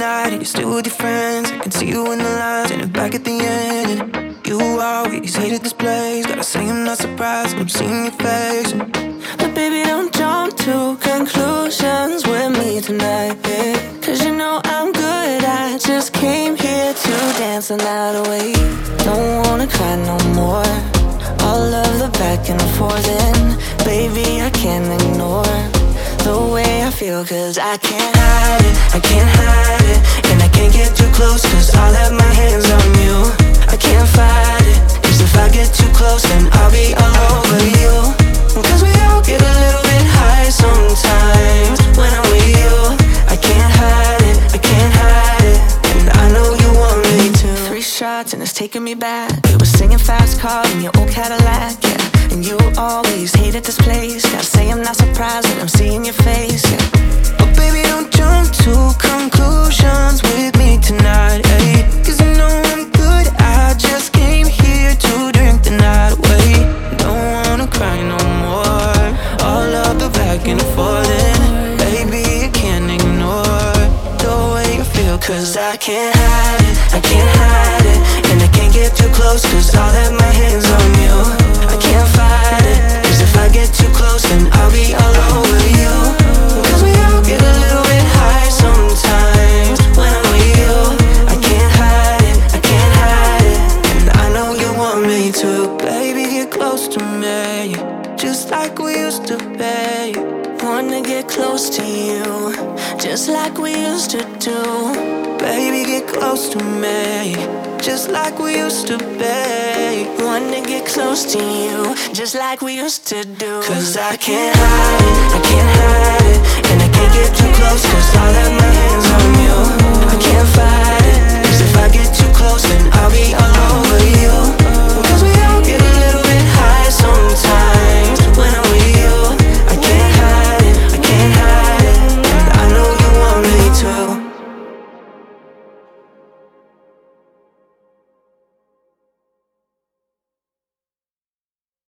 tonight and you're still with your friends. I can see you in the lines and back at the end. And you always hated this place. Gotta say I'm not surprised when I'm seeing your face. But baby, don't jump to conclusions with me tonight, yeah. Cause you know I'm good, I just came here to dance the night away. Don't wanna cry no more. All of the back and forth, and baby, I can't ignore the way I feel, cause I can't hide it, I can't hide it. And I can't get too close, cause I'll have my hands on you. I can't fight it, cause if I get too close, then I'll be all over you. Cause we all get a little bit high sometimes when I'm with you. I can't hide it, I can't hide it. And I know you want me to. 3 shots and it's taking me back. We were singing fast car in your old Cadillac, yeah. And you always hated this place. Gotta say I'm not surprised that I'm seeing your face, yeah. But baby, don't jump to conclusions with me tonight, hey. Cause I know I'm good, I just came here to drink the night away. Don't wanna cry no more. All of the back and forth, and baby, I can't ignore the way you feel. Cause I can't hide it, I can't hide it. And I can't get too close, cause I'll have my hands on you. I can't fight it, cause if I get too close, then I'll be all over you. Cause we all get a little bit high sometimes when I'm with you. I can't hide it, I can't hide it. And I know you want me to. Baby, get close to me, just like we used to be. Wanna get close to you, just like we used to do. Baby, get close to me, just like we used to be. Wanna get close to you, just like we used to do. Cause I can't hide it, I can't hide it. And I can't get too close, cause I'll have my hands on you.